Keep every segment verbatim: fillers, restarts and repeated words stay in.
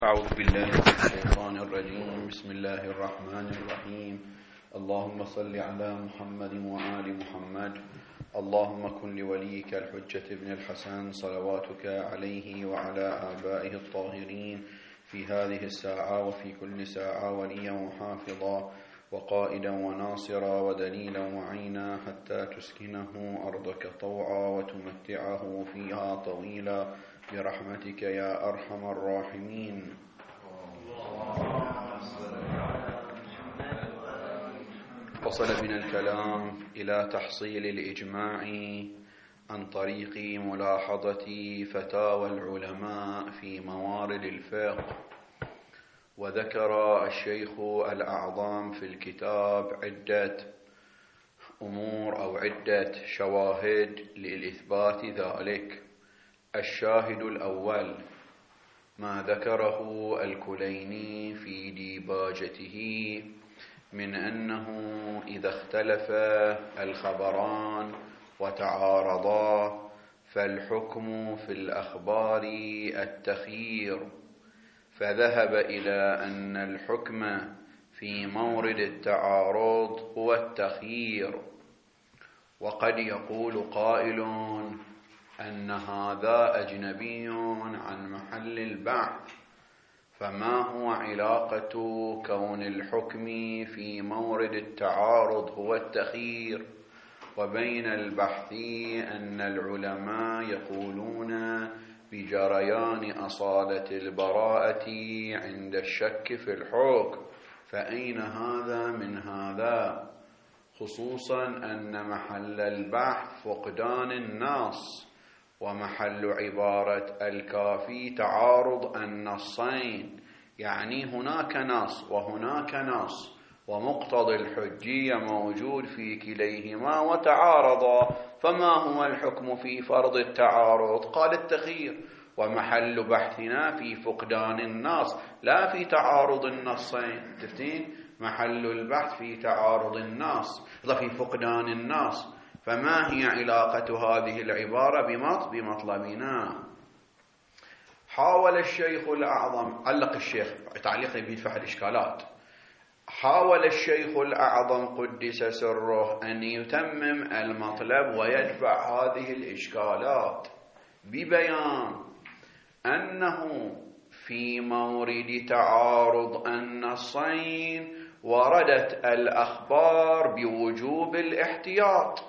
أعوذ بالله من الشيطان الرجيم. بسم الله الرحمن الرحيم. اللهم صل على محمد وآل محمد. اللهم كن لوليك الحجة ابن الحسن صلواتك عليه وعلى آبائه الطاهرين في هذه الساعة وفي كل ساعة وليا وحافظا وقائدا وناصرا ودليلا وعينا حتى تسكنه أرضك طوعا وتمتعه فيها طويلا برحمتك يا أرحم الراحمين. وصل بنا الكلام إلى تحصيل الإجماع عن طريق ملاحظة فتاوى العلماء في موارد الفقه، وذكر الشيخ الأعظم في الكتاب عدة أمور أو عدة شواهد لإثبات ذلك. الشاهد الأول ما ذكره الكليني في ديباجته من أنه إذا اختلف الخبران وتعارضا فالحكم في الأخبار التخيير، فذهب إلى أن الحكم في مورد التعارض هو التخيير. وقد يقول قائل أن هذا أجنبي عن محل البحث، فما هو علاقة كون الحكم في مورد التعارض هو التخيير وبين البحث أن العلماء يقولون بجريان أصالة البراءة عند الشك في الحكم؟ فأين هذا من هذا؟ خصوصا أن محل البحث فقدان النص، ومحل عبارة الكافي تعارض النصين، يعني هناك نص وهناك نص ومقتضى الحجية موجود في كليهما وتعارضا، فما هو الحكم في فرض التعارض؟ قال التخيير. ومحل بحثنا في فقدان النص لا في تعارض النصين. تفتين محل البحث في تعارض النص لا في فقدان النص، فما هي علاقة هذه العبارة بمطلبنا؟ حاول الشيخ الأعظم، علق الشيخ تعليق بيدفع الإشكالات، حاول الشيخ الأعظم قدس سره أن يتمم المطلب ويدفع هذه الإشكالات ببيان أنه في مورد تعارض النصين وردت الأخبار بوجوب الاحتياط،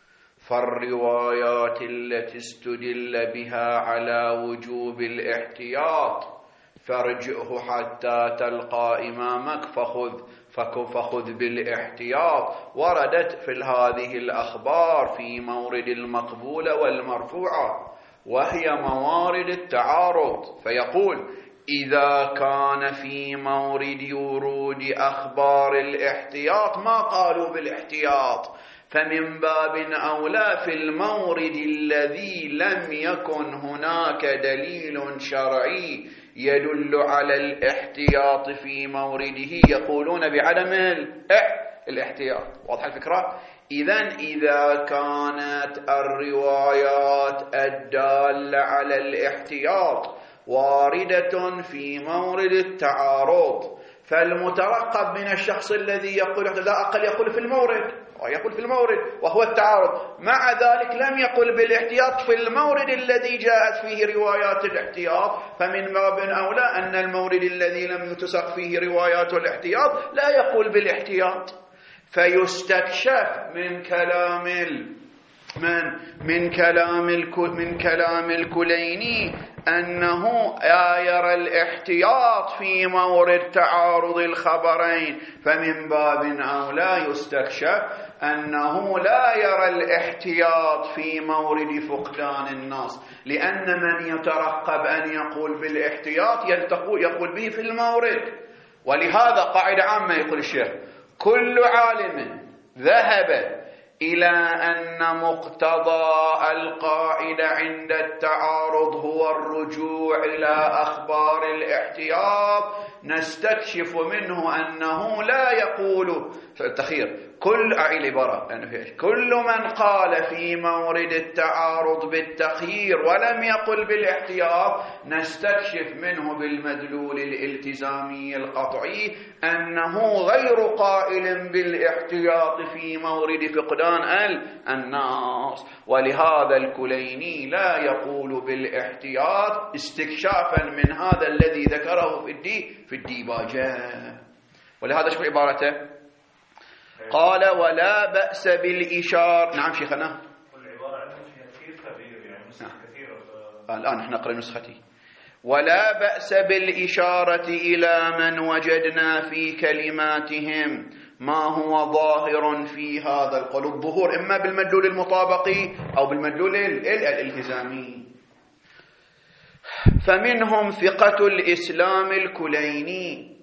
فالروايات التي استدل بها على وجوب الاحتياط فارجعه حتى تلقى إمامك فخذ فخذ بالاحتياط وردت في هذه الأخبار في مورد المقبولة والمرفوعة، وهي موارد التعارض. فيقول إذا كان في مورد ورود أخبار الاحتياط ما قالوا بالاحتياط، فمن باب أولى في المورد الذي لم يكن هناك دليل شرعي يدل على الاحتياط في مورده يقولون بعدم الاحتياط. واضح الفكرة؟ إذن إذا كانت الروايات الدالة على الاحتياط واردة في مورد التعارض، فالمترقب من الشخص الذي يقول لا أقل يقول في المورد ويقول في المورد وهو التعارض، مع ذلك لم يقل بالاحتياط في المورد الذي جاءت فيه روايات الاحتياط، فمن باب أولى أن المورد الذي لم يتسق فيه روايات الاحتياط لا يقول بالاحتياط. فيستكشف من كلام ال من من كلام من كلام الكليني أنه لا يرى الاحتياط في مورد تعارض الخبرين، فمن باب أولى يستكشف أنه لا يرى الاحتياط في مورد فقدان النص، لأن من يترقب أن يقول بالاحتياط يقول به في المورد. ولهذا قاعدة عامة يقول الشيخ: كل عالم ذهب إلى أن مقتضى القاعدة عند التعارض هو الرجوع إلى أخبار الاحتياط، نستكشف منه أنه لا يقول التخير كل العبارة كل من قال في مورد التعارض بالتخيير ولم يقل بالاحتياط، نستكشف منه بالمدلول الالتزامي القطعي أنه غير قائل بالاحتياط في مورد فقدان الناس. ولهذا الكليني لا يقول بالاحتياط استكشافا من هذا الذي ذكره في الدي في الديباجة. ولهذا شو عبارته؟ قال ولا بأس بالإشارة. نعم شيخنا. والعبارة عندنا فيها كثير تغيير، يعني نسخ كثيرة. الآن نحن نقرأ نسختي. ولا بأس بالإشارة إلى من وجدنا في كلماتهم ما هو ظاهر في هذا القول. الظهور إما بالمدلول المطابقي أو بالمدلول الالتزامي. فمنهم ثقة الإسلام الكليني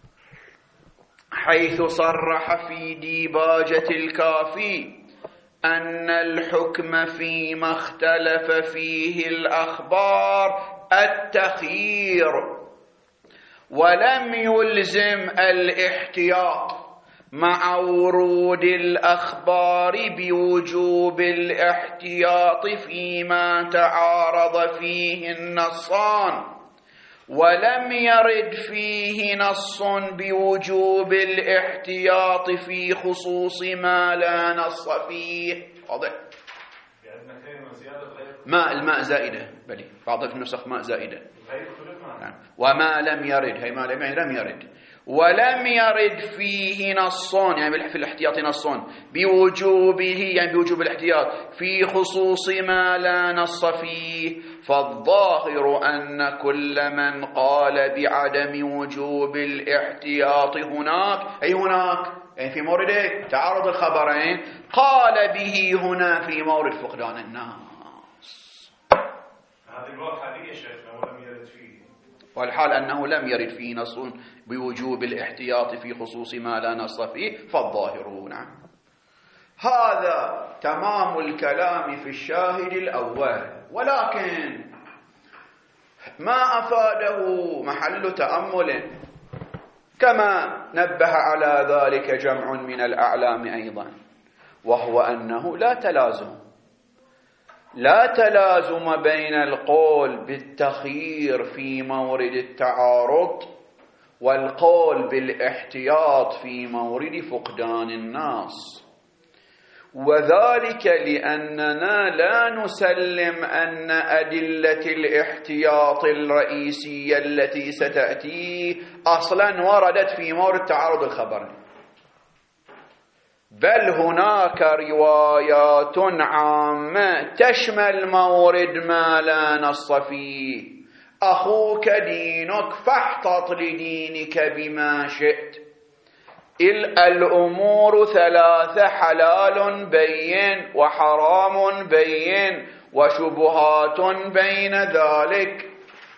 حيث صرح في ديباجة الكافي أن الحكم فيما اختلف فيه الأخبار التخيير، ولم يلزم الاحتياط مع ورود الأخبار بوجوب الاحتياط فيما تعارض فيه النصان، ولم يرد فيه نص بوجوب الاحتياط في خصوص ما لا نص فيه. واضح؟ ماء الماء زائدة، بلي بعض النسخ ماء زائدة. نعم. وما لم يرد، هي ما لم يعني لم يرد، ولم يرد فيه نص يعني في الاحتياط نص بوجوبه يعني بوجوب الاحتياط في خصوص ما لا نص فيه، فالظاهر أن كل من قال بعدم وجوب الاحتياط هناك أي هناك يعني في مورد تعارض الخبرين قال به هنا في مورد فقدان الناس. هذه الواقعة يا شيخنا ولم يرد فيه، والحال أنه لم يرد فيه نص بوجوب الاحتياط في خصوص ما لا نص فيه، فالظاهرون. هذا تمام الكلام في الشاهد الأول، ولكن ما أفاده محل تأمل كما نبه على ذلك جمع من الأعلام أيضا، وهو أنه لا تلازم لا تلازم بين القول بالتخيير في مورد التعارض والقول بالاحتياط في مورد فقدان الناس، وذلك لأننا لا نسلم أن أدلة الاحتياط الرئيسية التي ستأتي أصلا وردت في مورد تعارض الخبر، بل هناك روايات عامة تشمل مورد ما لا نص فيه. أخوك دينك فاحتط لدينك بما شئت، الأمور ثلاثة حلال بين وحرام بين وشبهات بين ذلك،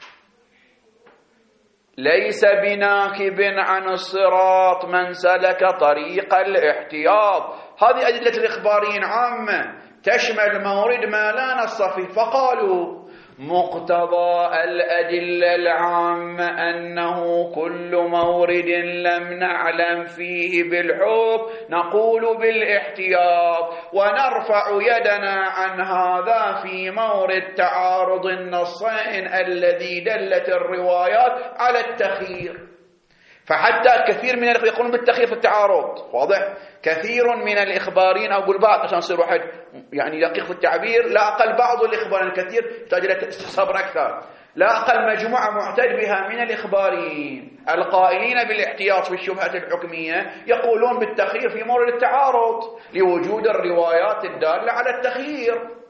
ليس بناكب عن الصراط من سلك طريق الاحتياط. هذه أدلة الإخباريين عامة تشمل مورد ما لا نص فيه، فقالوا مقتضى الأدلة العامة أنه كل مورد لم نعلم فيه بالحكم نقول بالاحتياط، ونرفع يدنا عن هذا في مورد تعارض النصين الذي دلت الروايات على التخيير. فحتى كثير من الإخباريين يقولون بالتخيير في التعارض، واضح؟ كثير من الإخباريين أو البعض عشان يصير واحد يعني دقيق في التعبير، لا أقل بعض الإخباريين الكثير يحتاج إلى صبر أكثر، لا أقل مجموعة معتد بها من الإخباريين القائلين بالاحتياط في الشبهة الحكمية يقولون بالتخيير في مورد التعارض لوجود الروايات الدالة على التخيير،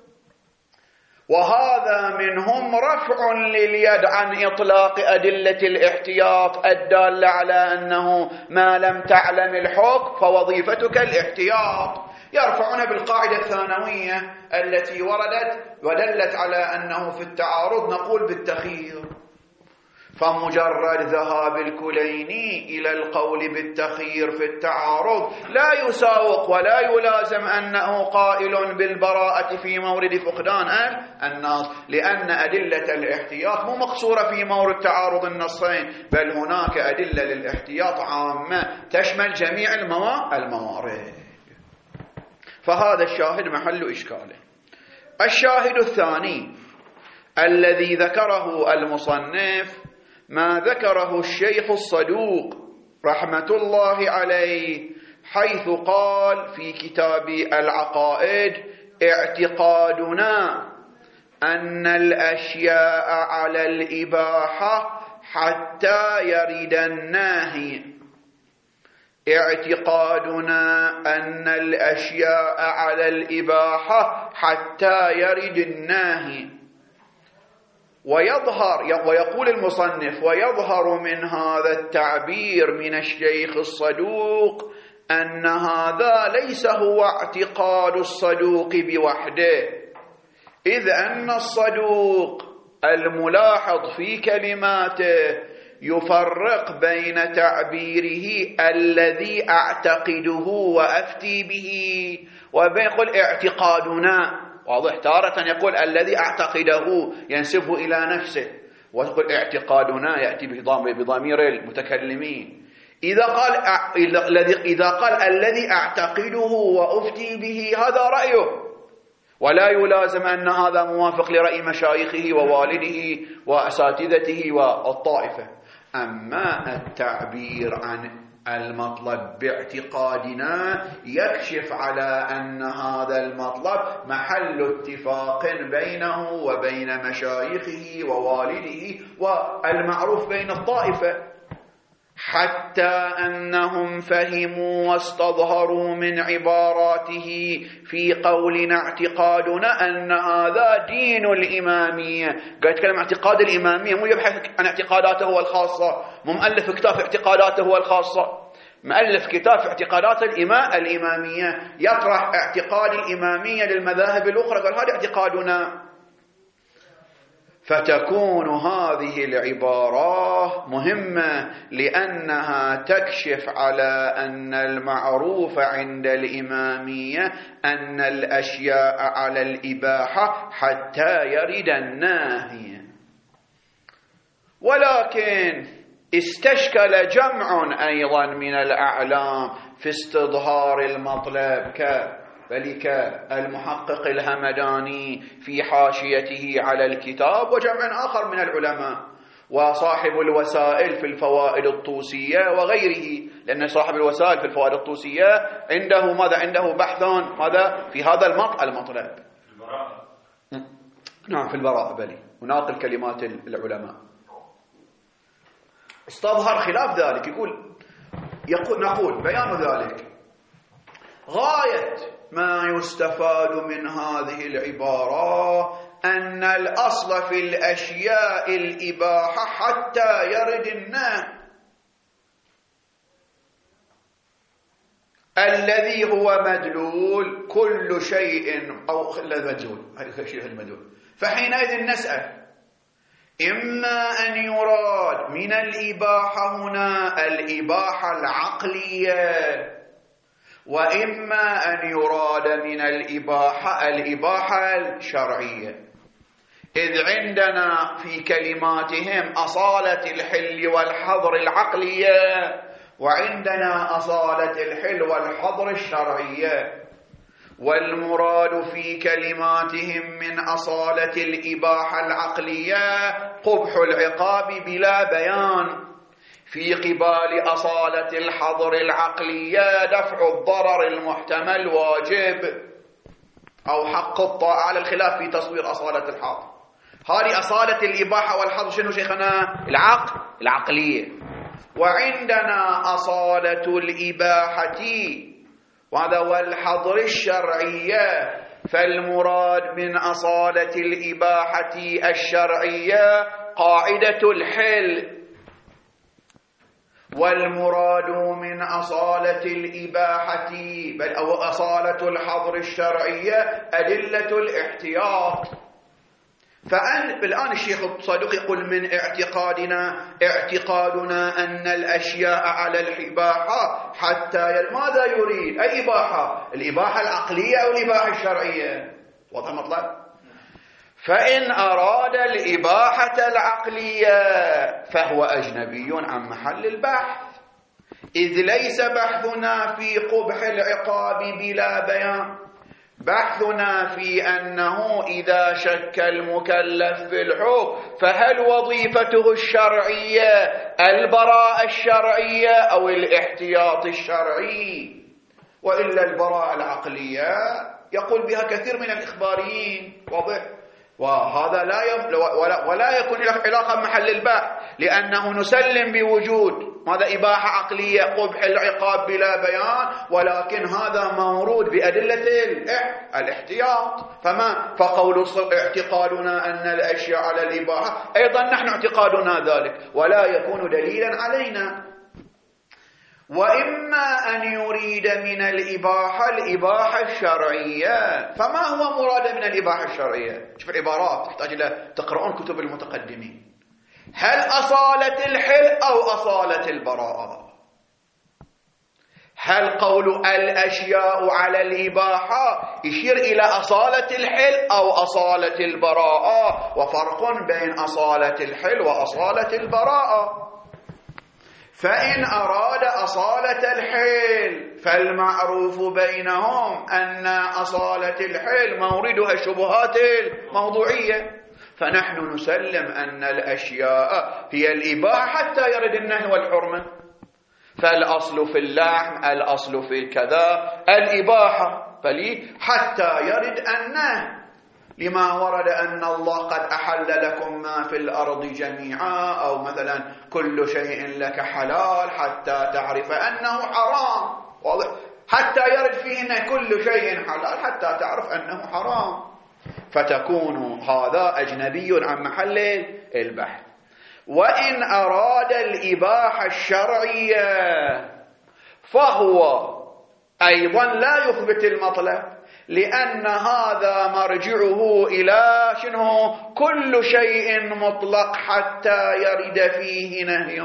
وهذا منهم رفع لليد عن إطلاق أدلة الاحتياط الدالة على أنه ما لم تعلم الحكم فوظيفتك الاحتياط، يرفعون بالقاعدة الثانوية التي وردت ودلت على أنه في التعارض نقول بالتخيير. فمجرد ذهاب الكليني إلى القول بالتخيير في التعارض لا يساوق ولا يلازم أنه قائل بالبراءة في مورد فقدان النص، لأن أدلة الاحتياط مو مقصورة في مورد تعارض النصين، بل هناك أدلة للاحتياط عامة تشمل جميع الموارد. فهذا الشاهد محل إشكاله. الشاهد الثاني الذي ذكره المصنف ما ذكره الشيخ الصدوق رحمة الله عليه، حيث قال في كتاب العقائد: اعتقادنا أن الأشياء على الإباحة حتى يرد الناهي. اعتقادنا أن الأشياء على الإباحة حتى يرد الناهي. ويظهر ويقول المصنف: ويظهر من هذا التعبير من الشيخ الصدوق أن هذا ليس هو اعتقاد الصدوق بوحده، إذ أن الصدوق الملاحظ في كلماته يفرق بين تعبيره الذي أعتقده وأفتي به وبين يقول اعتقادنا. واضح؟ تارة يقول الذي أعتقده ينسبه إلى نفسه، ويقول اعتقادنا يأتي بضمير المتكلمين. إذا قال إذا قال الذي أعتقده وأفتي به هذا رأيه، ولا يلازم أن هذا موافق لرأي مشايخه ووالده وأساتذته والطائفة. أما التعبير عن المطلب باعتقادنا يكشف على أن هذا المطلب محل اتفاق بينه وبين مشايخه ووالده والمعروف بين الطائفة، حتى أنهم فهموا واستظهروا من عباراته في قولنا اعتقادنا أن هذا دين الإمامية. قال يتكلم عن اعتقاد الإمامية، مو يبحث عن اعتقاداته الخاصة، مو مؤلف كتاب في اعتقاداته الخاصة، مؤلف كتاب في اعتقادات الإمامية يطرح اعتقاد الإمامية للمذاهب الأخرى، قال هذا اعتقادنا. فتكون هذه العبارة مهمة لأنها تكشف على أن المعروف عند الإمامية أن الأشياء على الإباحة حتى يرد الناهي. ولكن استشكل جمع أيضا من الأعلام في استظهار المطلب كذلك المحقق الهمداني في حاشيته على الكتاب، وجمع آخر من العلماء، وصاحب الوسائل في الفوائد الطوسية وغيره، لأن صاحب الوسائل في الفوائد الطوسية عنده ماذا؟ عنده بحث ماذا في هذا المطلب. البراءة. نعم في البراءة بلي، وناقل كلمات العلماء. استظهر خلاف ذلك، يقول يقول نقول بيان ذلك غاية ما يستفاد من هذه العبارة أن الأصل في الأشياء الإباحة حتى يرد النهي، الذي هو مدلول كل شيء أو مدلول هذا الشيء المدلول. فحينئذ نسأل: إما أن يراد من الإباحة هنا الإباحة العقلية، وإما أن يراد من الإباحة الإباحة الشرعية، إذ عندنا في كلماتهم أصالة الحل والحظر العقلية، وعندنا أصالة الحل والحظر الشرعية. والمراد في كلماتهم من أصالة الإباحة العقلية قبح العقاب بلا بيان، في قبال أصالة الحظر العقلية دفع الضرر المحتمل واجب أو حق الطاعة، على الخلاف في تصوير أصالة الحظر. هذه أصالة الإباحة والحظر شنو شيخنا؟ العقل العقلية. وعندنا أصالة الإباحة وهذا والحظر الشرعية، فالمراد من أصالة الإباحة الشرعية قاعدة الحل، والمراد من أصالة الإباحة بل أو أصالة الحظر الشرعية أدلة الاحتياط. فالآن الشيخ الصدوق يقول من اعتقادنا اعتقادنا أن الأشياء على الإباحة حتى ي... ماذا يريد؟ أي إباحة؟ الإباحة العقلية أو الإباحة الشرعية؟ واضح المطلب؟ فإن أراد الإباحة العقلية فهو أجنبي عن محل البحث، إذ ليس بحثنا في قبح العقاب بلا بيان، بحثنا في أنه إذا شك المكلف في الحكم فهل وظيفته الشرعية البراءة الشرعية أو الاحتياط الشرعي، وإلا البراءة العقلية يقول بها كثير من الإخباريين. واضح؟ وهذا لا يف... ولا... ولا يكون له علاقة بمحل البحث، لأنه نسلم بوجود ماذا إباحة عقلية قبح العقاب بلا بيان، ولكن هذا مورود بأدلة الاحتياط. فما فقول اعتقادنا أن الأشياء على الإباحة أيضا نحن اعتقادنا ذلك، ولا يكون دليلا علينا. وإما أن يريد من الإباحة الإباحة الشرعية، فما هو مراد من الإباحة الشرعية؟ شوف العبارات تحتاج إلى تقرؤون كتب المتقدمين. هل أصالة الحل أو أصالة البراءة؟ هل قول الأشياء على الإباحة يشير إلى أصالة الحل أو أصالة البراءة؟ وفرق بين أصالة الحل وأصالة البراءة. فإن أراد أصالة الحل فالمعروف بينهم أن أصالة الحل موردها الشبهات الموضوعية، فنحن نسلم أن الأشياء هي الإباحة حتى يرد النهي والحرمة. فالأصل في اللحم، الأصل في الكذا الإباحة، فلي حتى يرد النهي، لما ورد أن الله قد أحل لكم ما في الأرض جميعا، أو مثلا كل شيء لك حلال حتى تعرف أنه حرام. واضح؟ حتى يرد فيه كل شيء حلال حتى تعرف أنه حرام، فتكون هذا أجنبي عن محل البحث. وإن أراد الإباحة الشرعية فهو أيضا لا يثبت المطلب، لأن هذا مرجعه إلى شنو؟ كل شيء مطلق حتى يرد فيه نهي.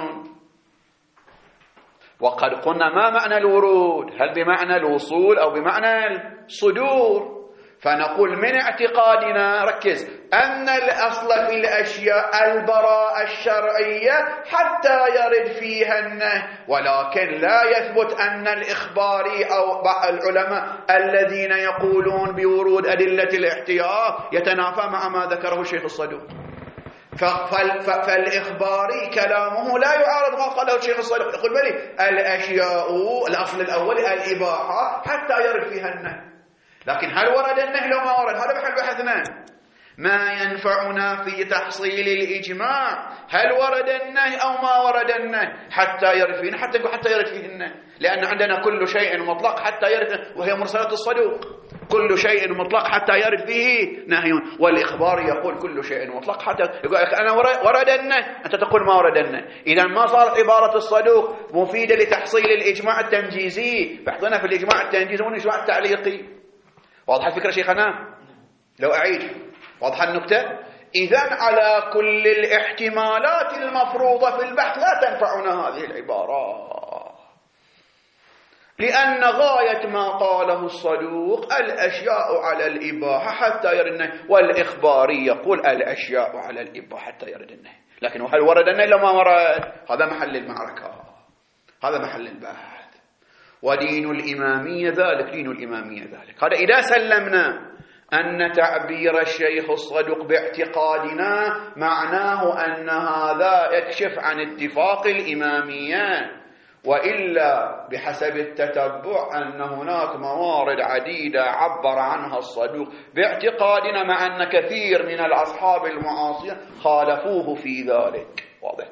وقد قلنا ما معنى الورود؟ هل بمعنى الوصول أو بمعنى الصدور؟ فنقول من اعتقادنا، ركز، أن الأصل في الأشياء البراءة الشرعية حتى يرد فيها النهي، ولكن لا يثبت أن الإخباري أو العلماء الذين يقولون بورود أدلة الاحتياط يتنافى مع ما ذكره الشيخ الصدوق. فالإخباري كلامه لا يعارض ما قاله الشيخ الصدوق، يقول بلي الأشياء الأصل الأول الإباحة حتى يرد فيها النهي، لكن هل ورد النهي لو ما ورد؟ هذا محل بحثنا. ما ينفعنا في تحصيل الإجماع هل ورد النهي أو ما ورد النهي حتى يرد فيه، حتى يقول حتى يرد فيه النهي، لأن عندنا كل شيء مطلق حتى يرد، وهي مرسلات الصدوق، كل شيء مطلق حتى يرد فيه نهي. والإخبار يقول كل شيء مطلق حتى يقول أنا ورد النهي، أنت تقول ما ورد النهي. إذا ما صارت عبارة الصدوق مفيدة لتحصيل الإجماع التنجيزي. بحثنا في الإجماع التنجيزي والإجماع التعليقي. واضح الفكرة شيخنا؟ لو أعيد واضح النكتة؟ إذن على كل الاحتمالات المفروضة في البحث لا تنفعنا هذه العبارة، لأن غاية ما قاله الصدوق الأشياء على الإباحة حتى يرد النهي، والإخباري يقول الأشياء على الإباحة حتى يرد النهي. لكن هل ورد النهي لو ما ورد؟ هذا محل المعركة، هذا محل البحث. ودين الإمامية ذلك، دين الإمامية ذلك. هذا إذا سلمنا أن تعبير الشيخ الصدوق باعتقادنا معناه أن هذا يكشف عن اتفاق الإمامية، وإلا بحسب التتبع أن هناك موارد عديدة عبر عنها الصدوق باعتقادنا، مع أن كثير من الأصحاب المعاصرين خالفوه في ذلك. واضح؟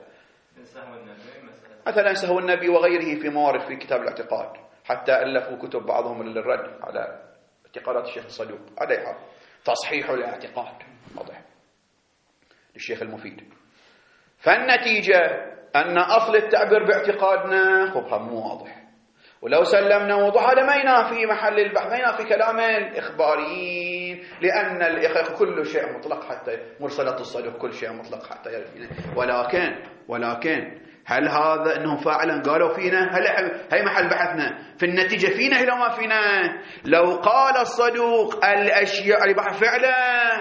مثلا سهو النبي وغيره في موارد في كتاب الاعتقاد، حتى ألفوا كتب بعضهم للرد على اعتقادات الشيخ الصدوق، عليها تصحيح الاعتقاد. واضح؟ للشيخ المفيد. فالنتيجة أن أصل التعبير باعتقادنا خبها مو واضح، ولو سلمنا وضوح هذا ما ينافي محل البحث، ما ينافي كلام الإخباريين، لأن الإخ كل شيء مطلق حتى مرسلة الصدق كل شيء مطلق حتى يرفينا. ولكن ولكن هل هذا أنهم فعلا قالوا فينا؟ هل هي محل بحثنا في النتيجة فينا إلى ما فينا؟ لو قال الصدوق الأشياء الإباحة فعلا،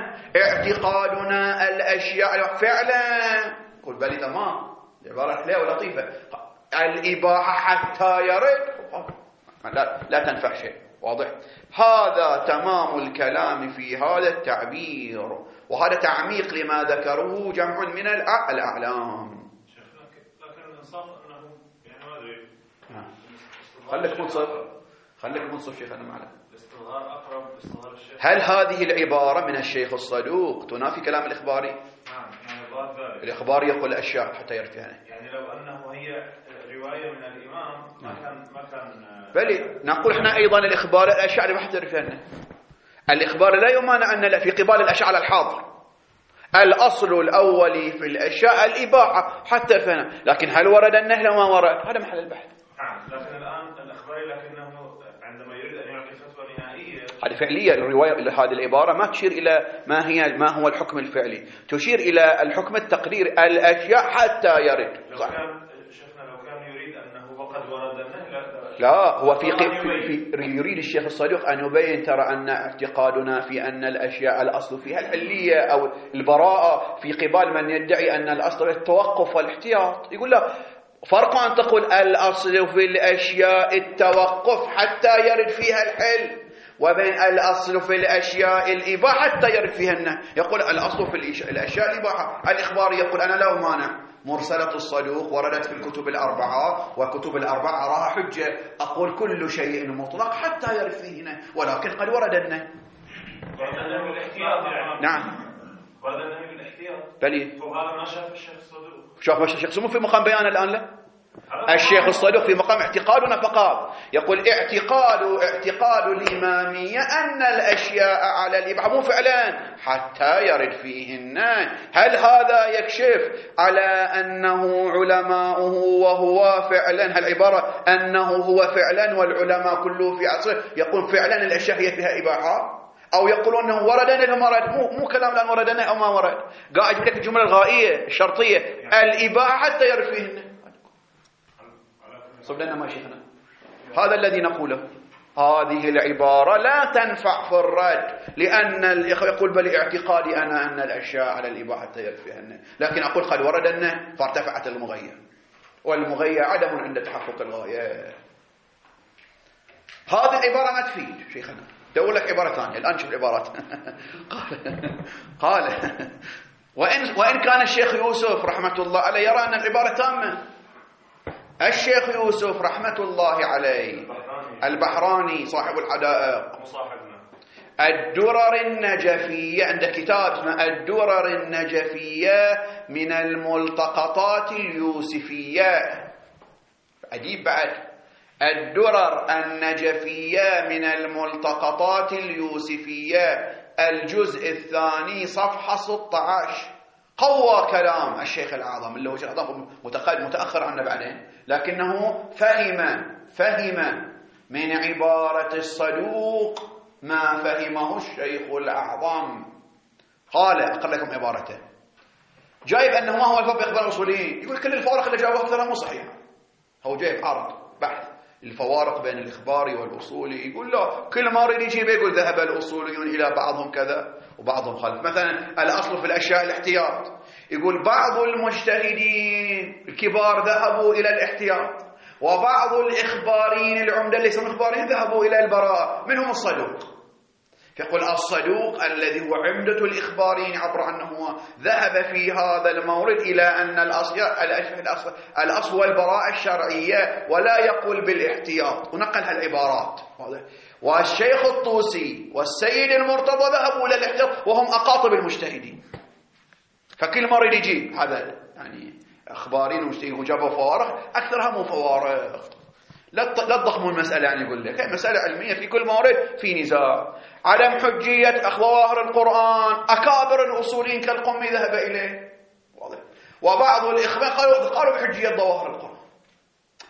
اعتقادنا الأشياء فعلا، قل بلي تمام، عبارة حلوة ولطيفة، الإباحة حتى يرد لا, لا تنفع شيء. واضح؟ هذا تمام الكلام في هذا التعبير، وهذا تعميق لما ذكروه جمع من الأعلام. لكن الإنصاف أنه يعني ما أدري. خليك منصف، خليك منصف شيخنا معنا. الاستظهار أقرب استظهار الشيخ. هل هذه العبارة من الشيخ الصدوق تنافي كلام الإخباري؟ نعم، يعني الظاهر ذلك. الإخباري يقول أشياء حتى يرفعها. يعني لو أنه هي رواية من الإمام ما كان ما كان. بلي نقول احنا أيضا الإخبار الأشياء حتى يرفعها. الإخبار لا يمانع أن في قبال الأشياء الحاضر. الأصل الأولي في الأشياء الإباحة حتى يرفعها، لكن هل ورد النهي ما ورد؟ هذا محل البحث. نعم، لكن الآن الإخباري لكنه عندما يريد أن يعطي فتوى نهائية. هذه فعلية الرواية إلى هذه العبارة ما تشير إلى ما هي ما هو الحكم الفعلي، تشير إلى الحكم التقدير الأشياء حتى يرد. لو كان شيخنا لو كان يريد أنه وقد ورد النهي لا، هو في, في, في يريد الشيخ الصدوق أن يبين ترى أن اعتقادنا في أن الأشياء الأصل فيها الحلية أو البراءة في قبال من يدعي أن الأصل التوقف والاحتياط. يقول لا، فرق أن تقول الأصل في الأشياء التوقف حتى يرد فيها الحل، وبين الأصل في الأشياء الإباحة حتى يرد فيها النهي. يقول الأصل في الأشياء الإباحة. الإخبار يقول أنا لا مانع، مرسلة الصدوق وردت في الكتب الأربعة، والكتب الأربعة أراها حجة، أقول كل شيء مطلق حتى يرد فيه نهي، ولكن قد ورد النهي. ورد النهي بالاحتياط يعني. نعم، ورد النهي بالاحتياط. بلي وهذا ما شاف الشيخ الصدوق. شوف ما الشيخ سمو في مقام بيان الآن لا. الشيخ الصدوق في مقام اعتقادنا فقط، يقول اعتقاد اعتقاد الإمامية أن الأشياء على الإباحة مو فعلا حتى يرد فيهن. هل هذا يكشف على أنه علماؤه وهو فعلا؟ هل عبارة أنه هو فعلا والعلماء كله في عصره يقول فعلا الأشياء هي فيها إباحة، أو يقولون أنه وردنا أو ورد؟ مو مو كلام الآن وردنا أو ما ورد، قاعد يقول لك الجملة الغائية الشرطية الإباحة حتى يرد فيهن. صدقنا ما شيخنا، هذا الذي نقوله. هذه العبارة لا تنفع في الرد، لأن الإخوة يقول بل اعتقادي أنا أن الأشياء على الإباحة تير فيها النهي، لكن أقول قد ورد النهي فارتفعت المغية، والمغية عدم عند تحقق الغاية. هذه العبارة ما تفيد شيخنا. دور لك عبارة ثانية الآن، شوف العبارات. قال قال وإن, وإن كان الشيخ يوسف رحمة الله عليه يرى أن العبارة تامة. الشيخ يوسف رحمة الله عليه البحراني صاحب الحدائق مصاحبنا الدرر النجفية، عند كتاب اسمه الدرر النجفية من الملتقطات اليوسفية. عجيب بعد، الدرر النجفية من الملتقطات اليوسفية، الجزء الثاني صفحة ستة عشر. قوى كلام الشيخ الأعظم اللي هو شيخ متقدم متأخر عنه بعدين، لكنه فهم فهم من عبارة الصدوق ما فهمه الشيخ الأعظم. قال أقول لكم عبارته، جايب أنه ما هو الفرق بين الإخبار والأصوليين، يقول كل الفوارق اللي جابوها ترى مو صحيحة. هو جايب عرض بحث الفوارق بين الإخباري والأصولي، يقول لا، كل ما يريد يجيب يقول ذهب الأصوليون إلى بعضهم كذا وبعضهم خلف. مثلا الأصل في الأشياء الاحتياط، يقول بعض المجتهدين الكبار ذهبوا إلى الاحتياط، وبعض الإخباريين العمدة اللي يسمون إخباريين ذهبوا إلى البراءة، منهم الصدوق. يقول الصدوق الذي هو عمدة الإخباريين عبر أنه ذهب في هذا المورد إلى أن الأصل الأصل والبراءة الشرعية، ولا يقول بالاحتياط، ونقل هالعبارات. والشيخ الطوسي والسيد المرتضى ذهبوا إلى الاحتياط وهم أقاطب المجتهدين. فكل مرة يجي هذا يعني أخبارين ومجتهدين وجابوا فوارق، أكثرها مو فوارق. لا تضخموا المسألة، يعني يقول لك هي مسألة علمية في كل مورد في نزاع. عدم حجية ظواهر القرآن، أكابر الأصوليين كالقمي ذهب إليه، واضح. وبعض الإخوان قالوا قالوا بحجية ظواهر القرآن.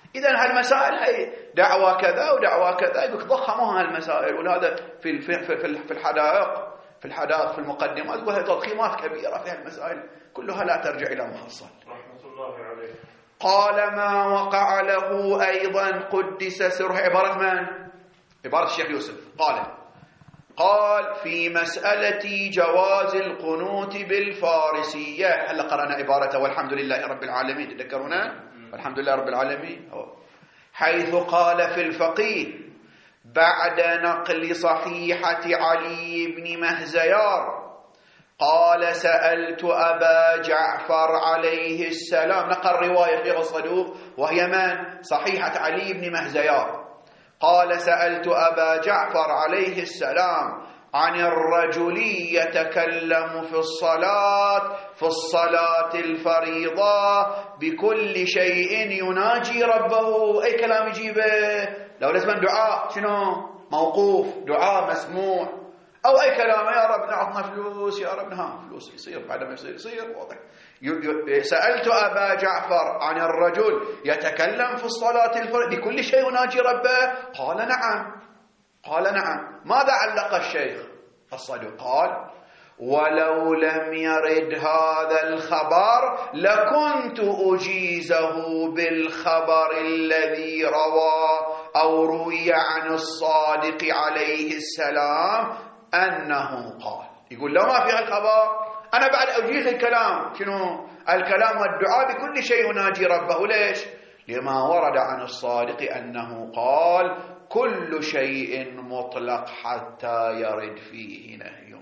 إذن هالمسائل هي دعوة كذا ودعوة كذا يضخموها هالمسائل، ولهذا في في في الحدائق في الحدائق في المقدمات يقول هي تضخيمات كبيرة في هالمسائل كلها لا ترجع إلى محصل. رحمة الله عليه. قال ما وقع له أيضا قدس سره، عبارة من؟ عبارة الشيخ يوسف. قال قال في مسألة جواز القنوت بالفارسية، هلا قرأنا عبارته والحمد لله رب العالمين، تذكرونا والحمد لله رب العالمين، حيث قال في الفقيه بعد نقل صحيحة علي بن مهزيار قال سألت أبا جعفر عليه السلام، نقل رواية شيخ الصدوق وهي من؟ صحيحة علي بن مهزيار. قال سألت أبا جعفر عليه السلام عن الرجل يتكلم في الصلاة في الصلاة الفريضة بكل شيء يناجي ربه، أي كلام يجيبه، لو لازم دعاء شنو موقوف، دعاء مسموع، أو أي كلام يا رب نعطنا فلوس، يا رب ها فلوس يصير، بعد ما يصير يصير واضح. سألت أبا جعفر عن الرجل يتكلم في الصلاة الفريضة بكل شيء يناجي ربه، قال نعم قال نعم. ماذا علق الشيخ الصدوق؟ قال ولو لم يرد هذا الخبر لكنت أجيزه بالخبر الذي روى أو روي عن الصادق عليه السلام أنه قال. يقول لو ما في الخبر أنا بعد أجيز الكلام، شنو الكلام والدعاء بكل شيء يناجي ربه، ليش؟ لما ورد عن الصادق أنه قال كل شيء مطلق حتى يرد فيه نهي،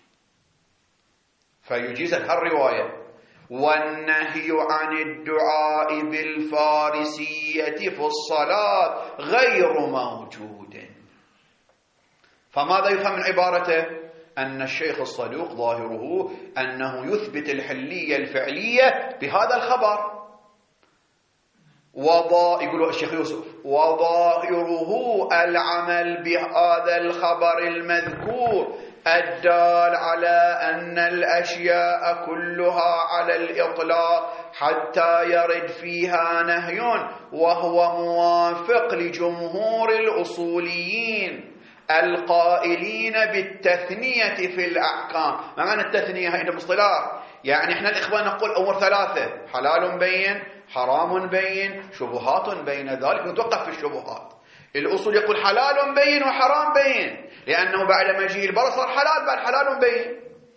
فيجيز هالرواية. والنهي عن الدعاء بالفارسية في الصلاة غير موجود. فماذا يفهم من عبارته؟ أن الشيخ الصدوق ظاهره أنه يثبت الحلية الفعلية بهذا الخبر، وضا يقول الشيخ يوسف وظاهره العمل بهذا الخبر المذكور الدال على أن الأشياء كلها على الإطلاق حتى يرد فيها نهي، وهو موافق لجمهور الأصوليين القائلين بالتثنية في الأحكام. ما معنى التثنية؟ هذا مصطلح، يعني احنا الإخوان نقول أمور ثلاثة: حلال بين، حرام بين، شبهات بين ذلك، نتوقف في الشبهات. الأصول يقول حلال بين وحرام بين، لأنه بعد مجيء البر صار حلال بعد حلال بين.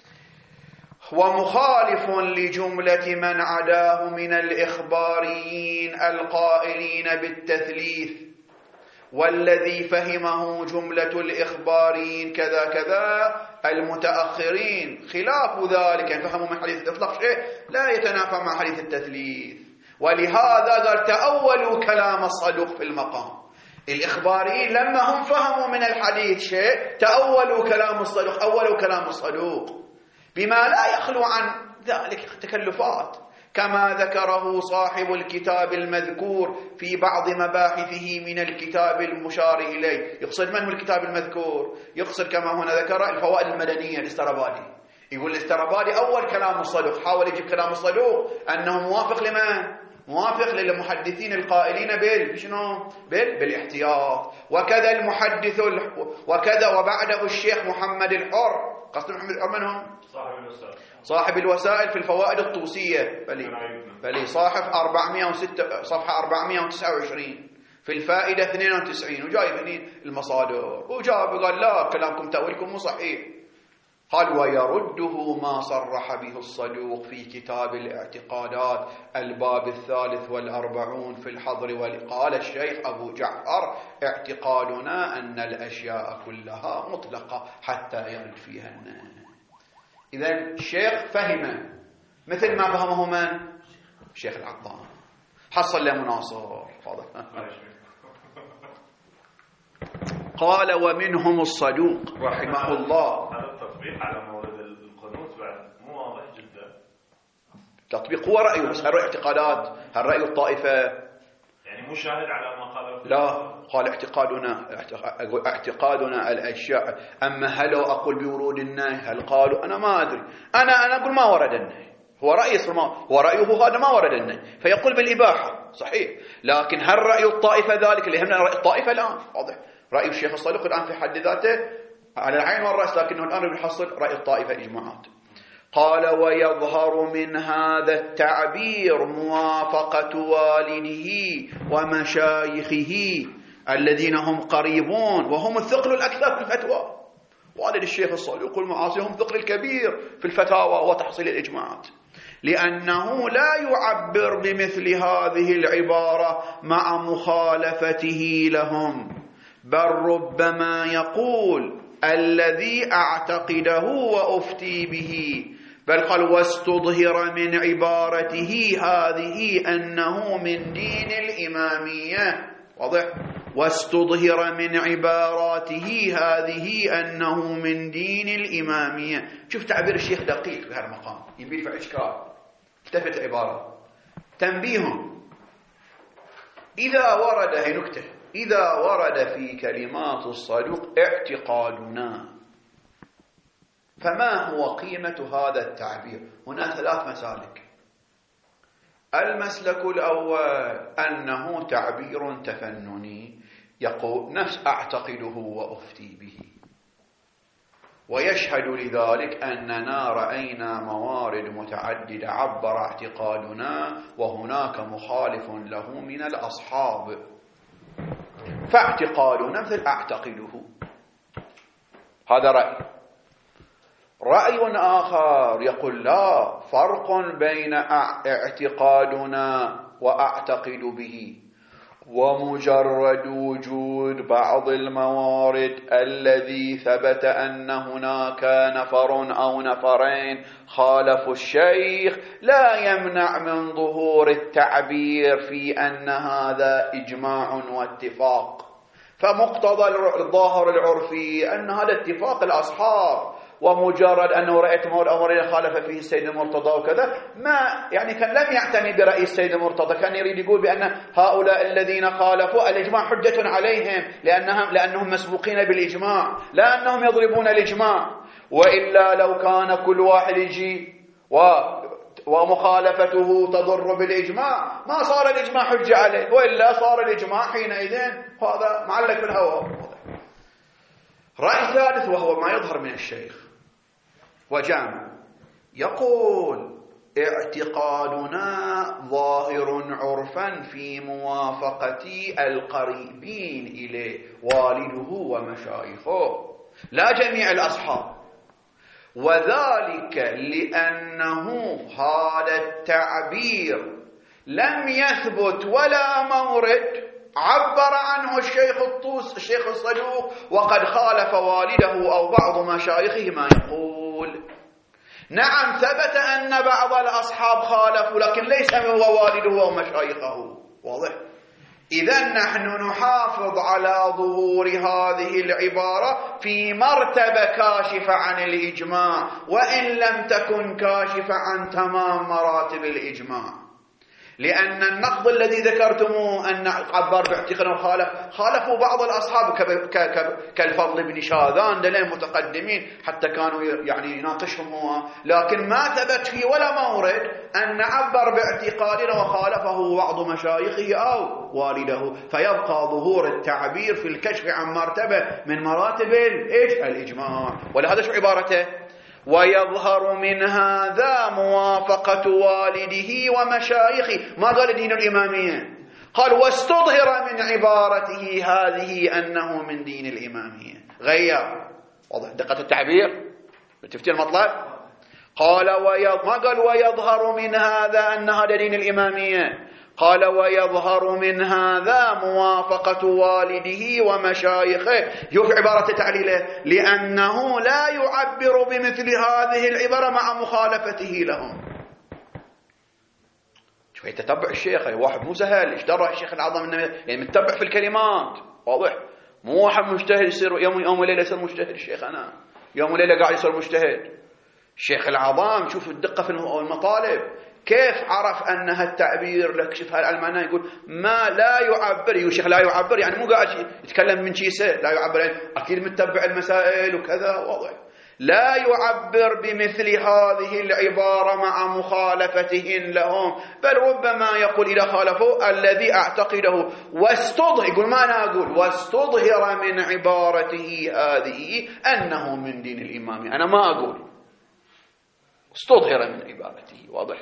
ومخالف لجملة من عداه من الإخباريين القائلين بالتثليث، والذي فهمه جملة الإخباريين كذا كذا المتأخرين، خلاف ذلك، يعني فهموا من حديث الإطلاق شيء لا يتنافى مع حديث التثليث. ولهذا قال تأولوا كلام الصدوق في المقام. الإخباريين لما هم فهموا من الحديث شيء تأولوا كلام الصدوق، أولوا كلام الصدوق بما لا يخلو عن ذلك تكلفات، كما ذكره صاحب الكتاب المذكور في بعض مباحثه من الكتاب المشار إليه. يقصد من هو الكتاب المذكور؟ يقصد كما هنا ذكر الفوائد المدنية للاسترابادي. يقول الاسترابادي أول كلام الصدوق، حاول يجيب كلام الصدوق أنه موافق لمن؟ موافق للمحدثين القائلين بال شنو؟ بال بالاحتياط. وكذا المحدث ال... وكذا وبعده الشيخ محمد الحر. قصد محمد الحر من هم؟ صاحب الوسائل. صاحب الوسائل في الفوائد الطوسية، فلي فلي صاحب أربعمائة وستة صفحة أربعمائة وتسعة وعشرين في الفائدة اثنين وتسعين، وجايب هني المصادر وجاب قال لا كلامكم تأويلكم مو صحيح. قال ويرده ما صرح به الصدوق في كتاب الاعتقادات الباب الثالث والأربعون في الحظر. وقال الشيخ أبو جعفر اعتقادنا أن الأشياء كلها مطلقة حتى يرد فيها النهي. إذن الشيخ فهم مثل ما فهمه من؟ الشيخ العطان. حصل له مناصر فاضل. قال ومنهم الصدوق رحمه الله. هذا التطبيق على مورد القنوت بعد مو واضح جدا. تطبيق هو رأيه، بس هل رأي اعتقادات؟ هل رأي الطائفة؟ يعني مو شاهد على ما قاله. لا، قال اعتقادنا اعتقادنا الأشياء. أما هل أقول بورود النهي؟ هل قالوا؟ أنا ما أدري. أنا أنا أقول ما ورد النهي. هو رأي هو رأيه هذا ما ورد لنا، فيقول بالإباحة صحيح. لكن هل رأي الطائفة ذلك اللي يهمنا؟ رأي الطائفة الآن واضح، رأي الشيخ الصدوق الآن في حد ذاته على العين والرأس، لكنه الآن يحصل رأي الطائفة إجماعات. قال ويظهر من هذا التعبير موافقة والده ومشايخه الذين هم قريبون وهم الثقل الأكثر في الفتوى. والد الشيخ الصدوق والمعاصي هم الثقل الكبير في الفتاوى وتحصيل الإجماعات، لأنه لا يعبر بمثل هذه العبارة مع مخالفته لهم، بل ربما يقول الذي أعتقده وأفتي به، بل قال واستظهر من عبارته هذه أنه من دين الإمامية. واضح؟ واستظهر من عباراته هذه أنه من دين الإمامية. شوف تعبير الشيخ دقيق في هذا المقام، يبي في إشكال. التفت عبارة تنبيه، إذا ورد هي نكتة، إذا ورد في كلمات الصدوق اعتقادنا، فما هو قيمة هذا التعبير؟ هنا ثلاث مسالك. المسلك الأول أنه تعبير تفنني، يقول نفس أعتقده وأفتي به، ويشهد لذلك أننا رأينا موارد متعددة عبر اعتقادنا وهناك مخالف له من الأصحاب، فاعتقادنا مثل أعتقده. هذا رأي. رأي آخر يقول لا فرق بين اعتقادنا وأعتقد به ومجرد وجود بعض الموارد الذي ثبت أن هناك نفر أو نفرين خالفوا الشيخ لا يمنع من ظهور التعبير في أن هذا إجماع واتفاق. فمقتضى الظاهر العرفي أن هذا اتفاق الأصحاب، ومجرد أنه رأيت مول أمرين خالف فيه السيد المرتضى وكذا، ما يعني كان لم يعتني برأي السيد المرتضى، كان يريد يقول بأن هؤلاء الذين خالفوا الإجماع حجة عليهم لأنهم, لأنهم مسبوقين بالإجماع، لا أنهم يضربون الإجماع. وإلا لو كان كل واحد يجي و ومخالفته تضر بالإجماع ما صار الإجماع حجة عليه، وإلا صار الإجماع حينئذ هذا معلق في الهواء. رأي ثالث وهو ما يظهر من الشيخ وجامع، يقول اعتقادنا ظاهر عرفا في موافقة القريبين إليه والده ومشايخه لا جميع الأصحاب، وذلك لأنه هذا التعبير لم يثبت ولا مورد عبر عنه الشيخ الطوس الشيخ الصدوق وقد خالف والده أو بعض مشايخه ما يقول. نعم ثبت أن بعض الأصحاب خالفوا، لكن ليس هو والده ومشايخه. واضح؟ إذن نحن نحافظ على ظهور هذه العبارة في مرتبة كاشفة عن الإجماع، وإن لم تكن كاشفة عن تمام مراتب الإجماع، لأن النقض الذي ذكرتموه أن عبر باعتقاد وخالف خالفوا بعض الأصحاب كالفضل بن شاذان دلين متقدمين حتى كانوا يعني يناقشهم هو، لكن ما ثبت فيه ولا مورد أن عبر باعتقادنا وخالفه بعض مشايخه أو والده، فيبقى ظهور التعبير في الكشف عن مرتبة من مراتب الإجماع. ولهذا شو عبارته؟ ويظهر من هذا موافقة والده ومشايخه، ما قال دين الإمامية، قال واستظهر من عبارته هذه أنه من دين الإمامية. غير. واضح دقة التعبير؟ تفتي المطلب؟ قال ويظهر، ما قال ويظهر من هذا أن هذا دين الإمامية، قال ويظهر من هذا موافقة والده ومشايخه. شوف عبارة تعليله، لأنه لا يعبر بمثل هذه العبارة مع مخالفته لهم. شوف يتتبع الشيخ، واحد مو سهل ايش درى الشيخ العظم يعني متتبع في الكلمات. واضح؟ مو واحد مجتهد يصير يوم يوم وليلة يصير مجتهد. الشيخ أنا يوم وليلة قاعد يصير مجتهد. الشيخ العظام شوف الدقة في المطالب، كيف عرف أن هالتعبير لك شوف هالمعنى، يقول ما لا يعبر. يقول الشيخ لا يعبر يعني مو قاعد يتكلم من شيسه، لا يعبر يعني أكيد متبع المسائل وكذا. واضح؟ لا يعبر بمثل هذه العبارة مع مخالفتهن لهم، بل ربما يقول إذا خالفوا الذي أعتقده واستظهر، يقول ما أنا أقول واستظهر من عبارته هذه أنه من دين الإمام، أنا ما أقول استظهر من عبارته، واضح؟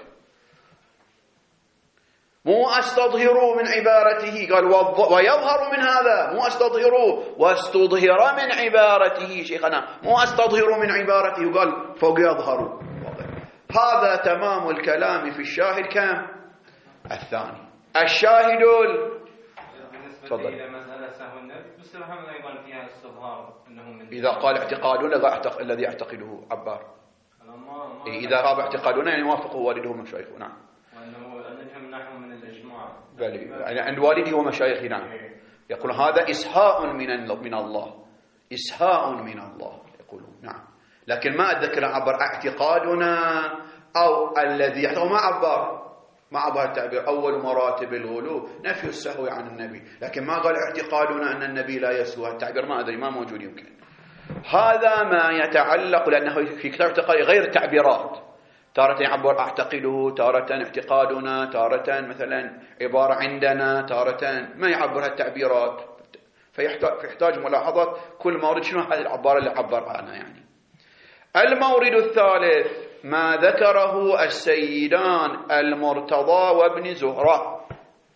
مو استظهروا من عبارته، قال ويظهر من هذا، مو استظهروا واستظهر من عبارته شيخنا، مو استظهروا من عبارته، قال فوق يظهروا. هذا تمام الكلام في الشاهد كم؟ الثاني. الشاهد بالنسبة إلى مسألة سهو النبي بصراحة أيضا فيها استظهار أنه من إذا قال اعتقادنا الذي يعتقده عبار، إذا غاب اعتقادنا يعني يوافقه والده ومشايخه. نعم. وأنه أنهم نحن من الإجماع. بل يعني عند والده ومشايخه. نعم. يقول هذا إسهاء من من الله، إسهاء من الله يقولون. نعم. لكن ما أتذكر عبر اعتقادنا أو الذي يعتقد، ما عبر ما عبر التعبير أول مراتب الغلو نفي السهو عن النبي، لكن ما قال اعتقادنا أن النبي لا يسهو. التعبير ما أدري، ما موجود يمكن. هذا ما يتعلق، لأنه في كتاب اعتقاد غير تعبيرات، تارة يعبر أعتقده، تارة اعتقادنا، تارة مثلا عبارة عندنا، تارة ما يعبر التعبيرات، فيحتاج ملاحظة كل مورد شنو هذه العبارة اللي عبر عنها. يعني المورد الثالث ما ذكره السيدان المرتضى وابن زهرة،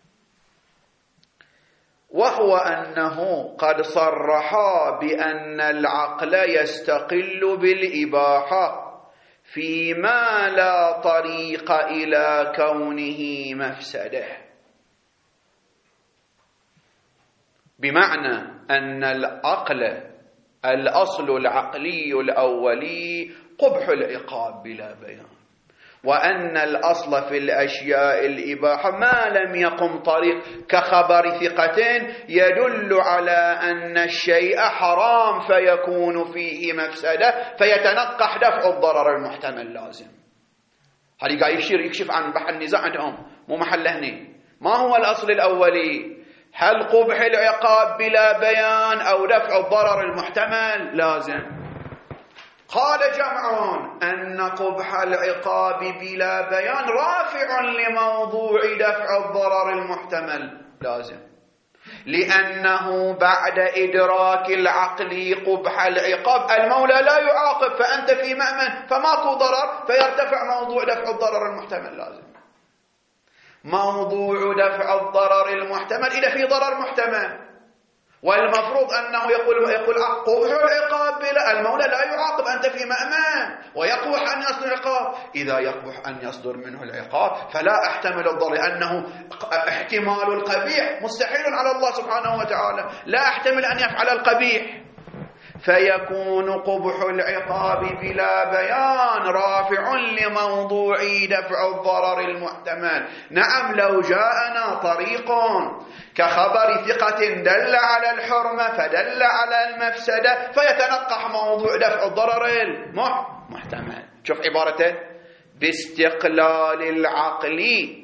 وهو أنه قد صرحا بأن العقل يستقل بالإباحة فيما لا طريق إلى كونه مفسده، بمعنى أن العقل الأصل العقلي الأولي قبح العقاب بلا بيان، وأن الأصل في الأشياء الإباحة ما لم يقم طريق كخبر ثقة يدل على أن الشيء حرام فيكون فيه مفسدة فيتنقح دفع الضرر المحتمل لازم. هذه قاعد يشير يكشف عن بحر النزاع عندهم، مو محل هني. ما هو الأصل الأولي؟ هل قبح العقاب بلا بيان أو دفع الضرر المحتمل لازم؟ قال جمع أن قبح العقاب بلا بيان رافع لموضوع دفع الضرر المحتمل لازم، لأنه بعد إدراك العقل قبح العقاب المولى لا يعاقب، فأنت في مأمن فماكو ضرر فيرتفع موضوع دفع الضرر المحتمل لازم. موضوع دفع الضرر المحتمل إذا في ضرر محتمل، والمفروض أنه يقول يقول قبح العقاب بلا، المولى لا يعاقب، أنت في مأمان، ويقبح أن يصدر العقاب. إذا يقبح أن يصدر منه العقاب فلا أحتمل الضرر، لأنه احتمال القبيح مستحيل على الله سبحانه وتعالى، لا أحتمل أن يفعل القبيح، فيكون قبح العقاب بلا بيان رافع لموضوع دفع الضرر المحتمل. نعم، لو جاءنا طريق كخبر ثقة دل على الحرمة فدل على المفسدة فيتنقح موضوع دفع الضرر المحتمل. شوف عبارته: باستقلال العقل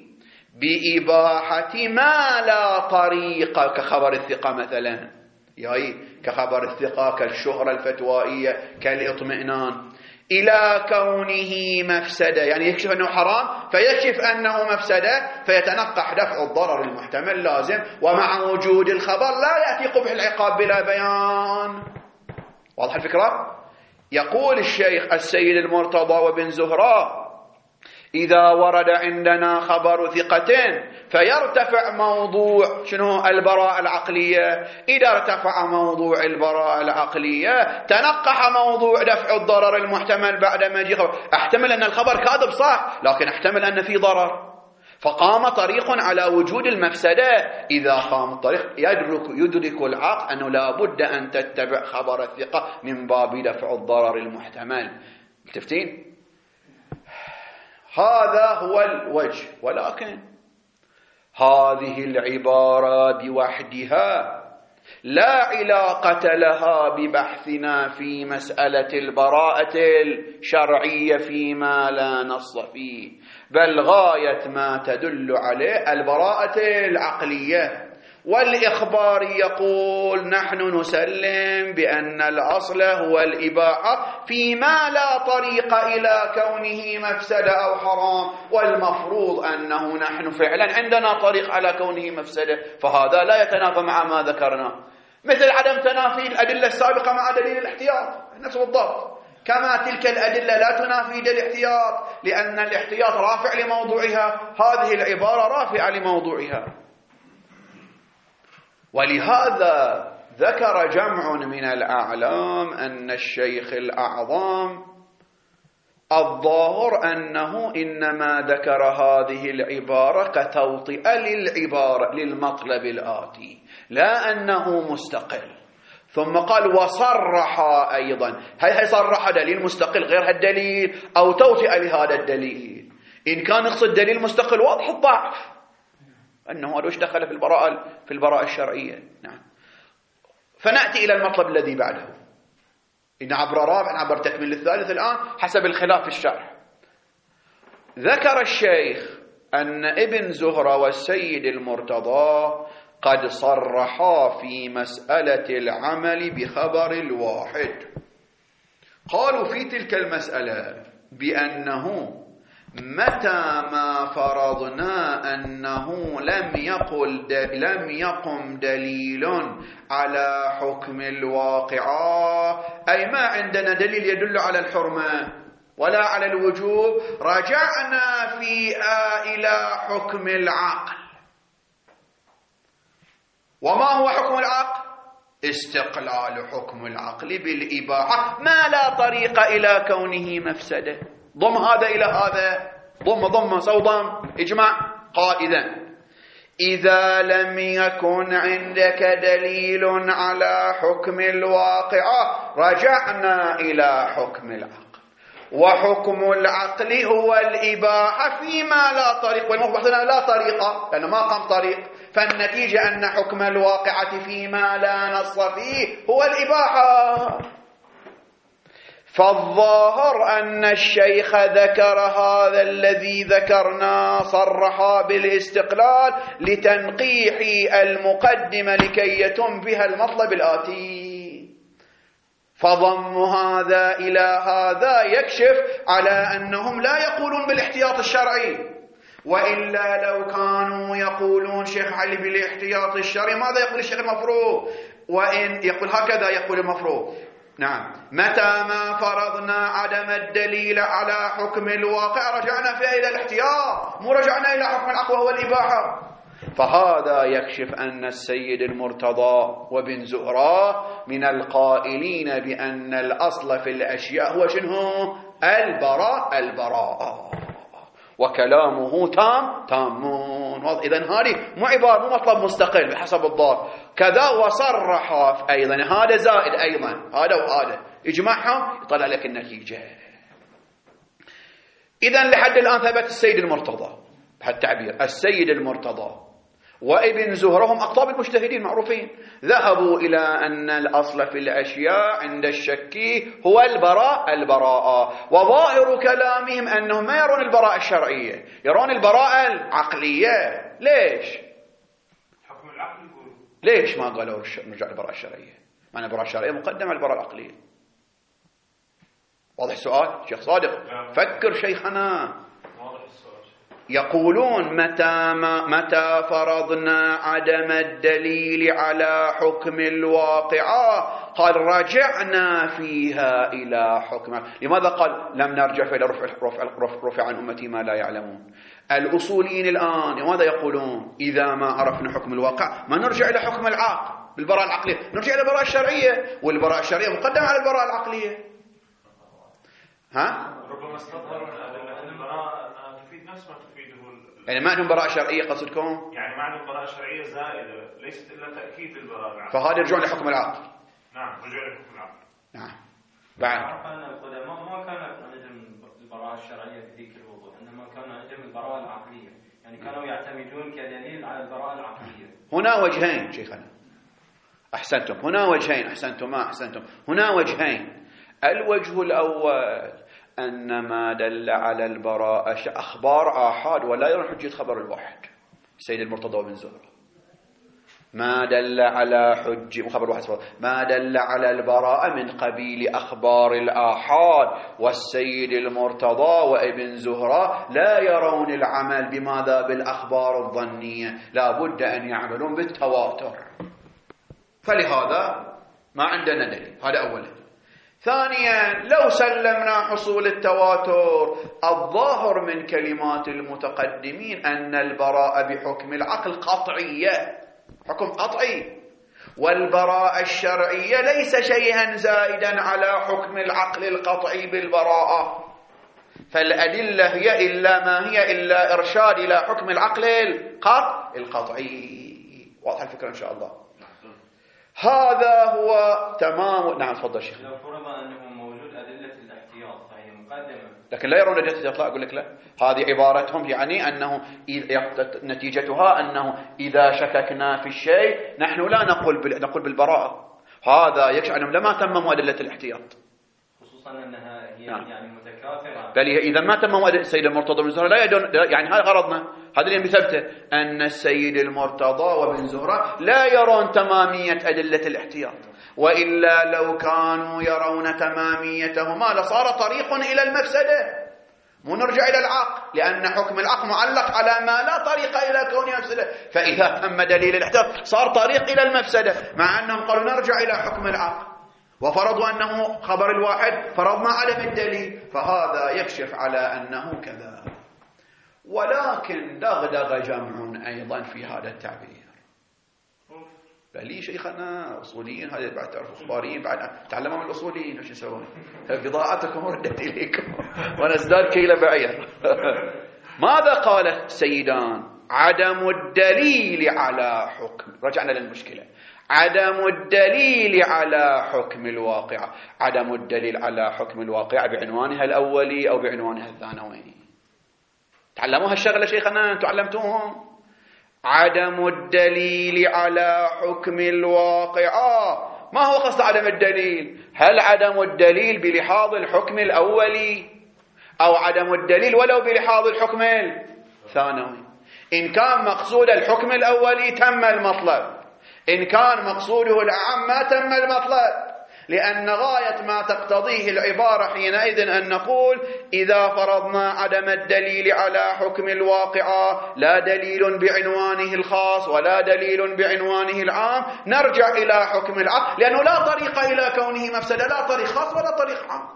بإباحة ما لا طريق، كخبر الثقة مثلا، يعني كخبر الثقة، كالشهرة الفتوائية، كالإطمئنان، إلى كونه مفسدة، يعني يكشف أنه حرام فيكشف أنه مفسدة فيتنقح دفع الضرر المحتمل لازم، ومع وجود الخبر لا يأتي قبح العقاب بلا بيان. واضح الفكرة؟ يقول الشيخ السيد المرتضى وابن زهرة: إذا ورد عندنا خبر ثقتين فيرتفع موضوع شنو؟ البراءة العقلية. إذا ارتفع موضوع البراءة العقلية تنقح موضوع دفع الضرر المحتمل بعد ما يجي خبر. احتمل أن الخبر كاذب صح، لكن احتمل أن في ضرر، فقام طريق على وجود المفسدة. إذا قام الطريق يدرك, يدرك العقل أنه لا بد أن تتبع خبر الثقة من باب دفع الضرر المحتمل. متفقين؟ هذا هو الوجه. ولكن هذه العبارة بوحدها لا علاقة لها ببحثنا في مسألة البراءة الشرعية فيما لا نص فيه، بل غاية ما تدل عليه البراءة العقلية. والإخباري يقول نحن نسلم بأن الأصل هو الإباحة فيما لا طريق إلى كونه مفسدة أو حرام، والمفروض أنه نحن فعلا عندنا طريق على كونه مفسدة، فهذا لا يتنافى مع ما ذكرنا، مثل عدم تنافي الأدلة السابقة مع دليل الاحتياط نفس بالضبط، كما تلك الأدلة لا تنافي دليل الاحتياط، لأن الاحتياط رافع لموضوعها، هذه العبارة رافعة لموضوعها. ولهذا ذكر جمع من الأعلام أن الشيخ الأعظم الظاهر أنه إنما ذكر هذه العبارة كتوطئة للعبارة للمطلب الآتي، لا أنه مستقل. ثم قال وصرح أيضا، هل هي صرح دليل مستقل غير هالدليل أو توطئة لهذا الدليل؟ إن كان يقصد دليل مستقل واضح الضعف، أنه هذا وش دخل في البراءة في البراءة الشرعية. نعم. فنأتي إلى المطلب الذي بعده، إن عبر رابع عبر تكمل الثالث الآن حسب الخلاف في الشرح. ذكر الشيخ أن ابن زهرة والسيد المرتضى قد صرحا في مسألة العمل بخبر الواحد. قالوا في تلك المسألة بأنه متى ما فرضنا أنه لم يقل لم يقم دليل على حكم الواقعة، أي ما عندنا دليل يدل على الحرمة ولا على الوجوب، رجعنا فيها إلى حكم العقل. وما هو حكم العقل؟ استقلال حكم العقل بالإباحة ما لا طريق إلى كونه مفسدة. ضم هذا إلى هذا، ضم ضم صوضم اجمع. قائدا إذا لم يكن عندك دليل على حكم الواقعة رجعنا إلى حكم العقل، وحكم العقل هو الإباحة فيما لا طريق، والمفروض لا طريقة لأنه ما قام طريق، فالنتيجة أن حكم الواقعة فيما لا نص فيه هو الإباحة. فالظاهر أن الشيخ ذكر هذا الذي ذكرنا، صرح بالاستقلال لتنقيح المقدمة لكي يتم بها المطلب الآتي. فضم هذا إلى هذا يكشف على أنهم لا يقولون بالاحتياط الشرعي، وإلا لو كانوا يقولون شيخ علي بالاحتياط الشرعي ماذا يقول الشيخ المفروض؟ وإن يقول هكذا يقول المفروض. نعم، متى ما فرضنا عدم الدليل على حكم الواقع رجعنا فيها إلى الاحتياط، مو رجعنا إلى حكم العقل وهو الإباحة. فهذا يكشف أن السيد المرتضى وابن زهرة من القائلين بأن الأصل في الأشياء هو شنو؟ البراء البراء، وكلامه تام تامون. إذن هذه مو عبارة مو مطلب مستقل بحسب الضار. كذا وصرح أيضا، هذا زائد أيضا، هذا وهذا اجمعهم يطلع لك النتيجة. إذن لحد الآن ثبت السيد المرتضى بهالتعبير، السيد المرتضى وابن زهرة هم أقطاب المجتهدين معروفين، ذهبوا إلى أن الأصل في الأشياء عند الشكي هو البراء البراءة، وظاهر كلامهم أنهم ما يرون البراءة الشرعية، يرون البراءة العقلية. ليش؟ حكم العقل يقول ليش ما قالوا نرجع البراءة الشرعية؟ معنى البراءة الشرعية مقدمة على البراءة العقلية. واضح السؤال شيخ صادق؟ فكر شيخنا. يقولون متى ما متى فرضنا عدم الدليل على حكم الواقعة قال رجعنا فيها إلى حكم. لماذا قال لم نرجع إلى رفع, رفع, رفع, رفع عن أمتي ما لا يعلمون؟ الأصوليين الآن لماذا يقولون إذا ما عرفنا حكم الواقع ما نرجع إلى حكم العقل بالبراءة العقلية، نرجع إلى البراءة الشرعية، والبراءة الشرعية مقدمة على البراءة العقلية. ها؟ ربما استظهروا أن البراءة تفيد نفس ما تفيده، يعني ما عندهم براءة شرعية قصدكم؟ يعني ما عندهم براءة شرعية زائدة ليست إلا تأكيد البراءة العقل. فهذا يرجعون لحكم العقل. نعم، رجوع لحكم العقل. نعم. بعد ما كان عندهم البراءة الشرعية في ذيك الوضوح، إنما كان عندهم البراءة العقلية، يعني كانوا يعتمدون كدليل على البراءة العقلية. هنا وجهين شيخنا، أحسنتم، هنا وجهين، أحسنتم ما أحسنتم، هنا وجهين. الوجه الأول أن ما دل على البراءة أخبار آحاد ولا يرون حجية خبر الواحد، السيد المرتضى وابن زهرة. ما دل على حج خبر واحد ما دل على البراءة من قبيل أخبار الآحاد والسيد المرتضى وابن زهرة لا يرون العمل بماذا بالأخبار الظنية، لا بد أن يعملون بالتواتر. فلهذا ما عندنا دليل، هذا أولا. ثانيا لو سلمنا حصول التواتر، الظاهر من كلمات المتقدمين أن البراءة بحكم العقل قطعية، حكم قطعي، والبراءة الشرعية ليس شيئا زائدا على حكم العقل القطعي بالبراءة، فالأدلة هي إلا ما هي إلا إرشاد إلى حكم العقل القطعي. واضح الفكرة إن شاء الله. هذا هو تمام. نعم تفضل شيخ. لو فرض أنه موجود أدلة الاحتياط فهي مقدمة، لكن لا يرون أدلة الاحتياط. لا أقول لك لا، هذه عبارتهم، يعني أنه نتيجتها أنه إذا شككنا في الشيء نحن لا نقول بال... نقول بالبراءة. هذا يكشف أنهم لما تمموا أدلة الاحتياط، خصوصا أنها هي نعم. يعني متكافرة. بل إذا ما تمموا أدلة السيد المرتضى وابن زهرة لا يدون، يعني هذا غرضنا، هذا اللي بثبته أن السيد المرتضى وابن زهرة لا يرون تمامية أدلة الاحتياط، وإلا لو كانوا يرون تماميتهما لصار طريق إلى المفسدة، مو نرجع إلى العقل، لأن حكم العقل معلق على ما لا طريق إلى كونه مفسدة. فإذا تم دليل الاحتياط صار طريق إلى المفسدة، مع أنهم قالوا نرجع إلى حكم العقل وفرضوا أنه خبر الواحد، فرضنا عدم الدليل، فهذا يكشف على أنه كذا. ولكن دغدغ جمع أيضا في هذا التعبير. بلي شيخنا أصوليين، هذا بعد تعرفوا أخباريين، بعد تعلموا من الأصوليين وش يسوون، بضاعتكم ردت إليكم ونزداد كيل بعير. ماذا قال السيدان؟ عدم الدليل على حكم، رجعنا للمشكلة، عدم الدليل على حكم الواقع. عدم الدليل على حكم الواقع بعنوانها الأولي أو بعنوانها الثانوي. تعلموها الشغلة شيخنا، أنتم علمتوهم. عدم الدليل على حكم الواقع. آه ما هو قصد عدم الدليل؟ هل عدم الدليل بلحاظ الحكم الأولي أو عدم الدليل ولو بلحاظ الحكم الثانوي؟ إن كان مقصود الحكم الأولي تم المطلب، إن كان مقصوده الأعم ما تم المطلب، لأن غاية ما تقتضيه العبارة حينئذ أن نقول إذا فرضنا عدم الدليل على حكم الواقعة، لا دليل بعنوانه الخاص ولا دليل بعنوانه العام، نرجع إلى حكم العقل، لأنه لا طريق إلى كونه مفسدة، لا طريق خاص ولا طريق عام،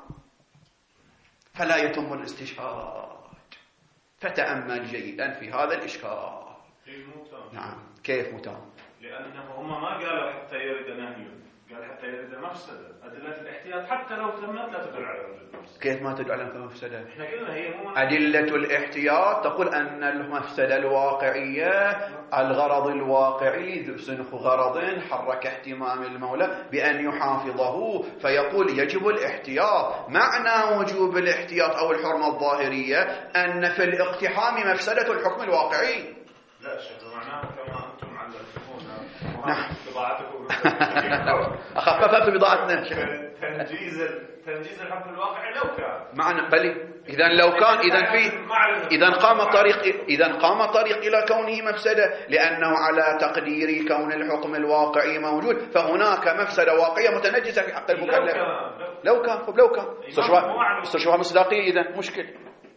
فلا يتم الاستشهاد. فتأمل جيدا في هذا الإشكال. نعم كيف متام؟ لأنه هم ما قالوا حتى يرد نهي، قال حتى يرد مفسدة. أدلة الاحتياط حتى لو تمت لا تدل على وجود مفسدة. كيف ما تدل على مفسدة؟ احنا قلنا هي مو أدلة الاحتياط تقول أن المفسدة الواقعية الغرض الواقعي سنخ غرض حرك اهتمام المولى بأن يحافظه، فيقول يجب الاحتياط. معنى وجوب الاحتياط أو الحرمة الظاهرية أن في الاقتحام مفسدة الحكم الواقعي. لا شك معناه كما أنتم علمتمونا. نعم. بضاعتكم أخففت بضاعتنا. تنجيز تنجيز الحكم الواقعي لو كان. معنى بلي. إذا لو كان إذا في إذا قام طريق إذا قام طريق إلى كونه مفسدة، لأنه على تقدير كون الحكم الواقعي موجود، فهناك مفسدة واقعية متنجسة في حق المكلف. لو كان لو, لو كان استشوها مصداقية إذا مشكلة.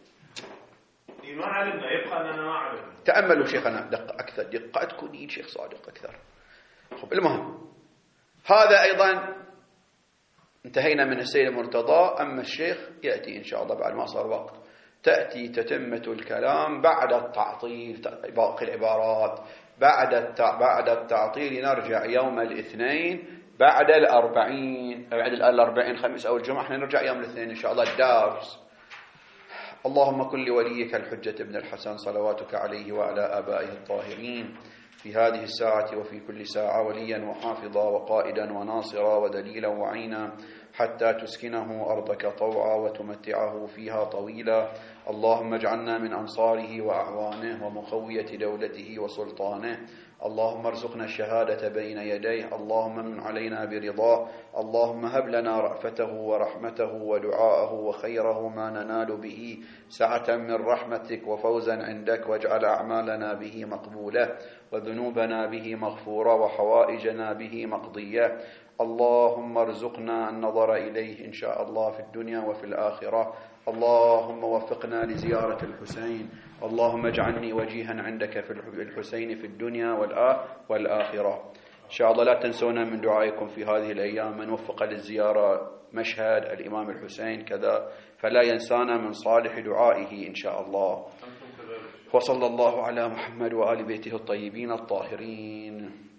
ما علمنا، يبقى أننا ما علمنا. تأملوا شيخنا دقة أكثر، دقة تكونين شيخ صادق أكثر. خب المهم هذا أيضا انتهينا من السيد المرتضى. أما الشيخ يأتي إن شاء الله بعد ما صار وقت، تأتي تتمة الكلام بعد التعطيل، باقي العبارات بعد التع... بعد التعطيل. نرجع يوم الاثنين بعد الأربعين، بعد الأربعين خميس أو الجمعة، احنا نرجع يوم الاثنين إن شاء الله الدارس. اللهم كن لوليك الحجة ابن الحسن صلواتك عليه وعلى آبائه الطاهرين في هذه الساعة وفي كل ساعة وليا وحافظا وقائدا وناصرا ودليلا وعينا، حتى تسكنه أرضك طوعا وتمتعه فيها طويلا. اللهم اجعلنا من أنصاره وأعوانه ومقوية دولته وسلطانه. اللهم ارزقنا الشهادة بين يديه، اللهم من علينا برضاه، اللهم هب لنا رأفته ورحمته ودعاءه وخيره ما ننال به سعة من رحمتك وفوزا عندك، واجعل أعمالنا به مقبولة وذنوبنا به مغفورة وحوائجنا به مقضية. اللهم ارزقنا النظر إليه إن شاء الله في الدنيا وفي الآخرة. اللهم وفقنا لزيارة الحسين، اللهم اجعلني وجيها عندك في الحسين في الدنيا والآخرة. إن شاء الله لا تنسونا من دعائكم في هذه الأيام، من وفق للزيارة مشهد الإمام الحسين كذا فلا ينسانا من صالح دعائه إن شاء الله. وصلى الله على محمد وآل بيته الطيبين الطاهرين.